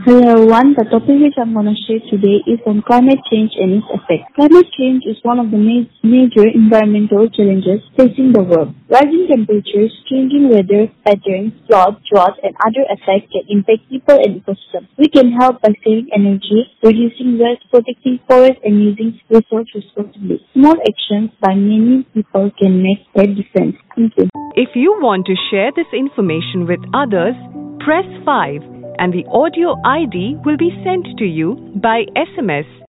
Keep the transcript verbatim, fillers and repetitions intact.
Hello everyone, the topic which I'm going to share today is on climate change and its effects. Climate change is one of the ma- major environmental challenges facing the world. Rising temperatures, changing weather patterns, floods, drought, and other effects can impact people and ecosystems. We can help by saving energy, reducing waste, protecting forests, and using resources responsibly. Small actions by many people can make a difference. Thank you. If you want to share this information with others, press five and the audio I D will be sent to you by S M S